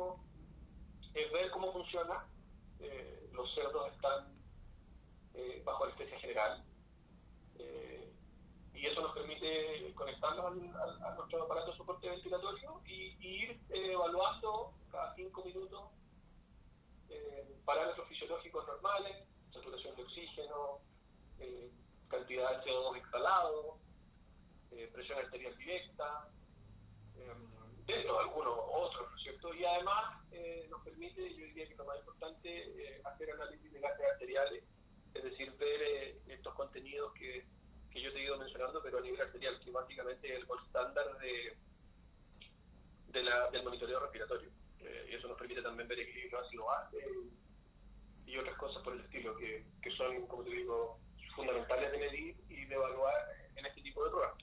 hacemos es ver cómo funciona. Los cerdos están bajo anestesia general, y eso nos permite conectarnos a nuestro aparato de soporte ventilatorio y ir evaluando cada 5 minutos parámetros fisiológicos normales, saturación de oxígeno, cantidad de CO2 exhalado, presión arterial directa, dentro de algunos otros, ¿no es cierto? Y además nos permite, yo diría que lo más importante, hacer análisis de gases arteriales, es decir, ver estos contenidos que yo te he ido mencionando, pero a nivel arterial, que básicamente es el gold estándar del monitoreo respiratorio. Y eso nos permite también ver equilibrio ácido-base y otras cosas por el estilo, que son, como te digo, fundamentales de medir y de evaluar en este tipo de pruebas.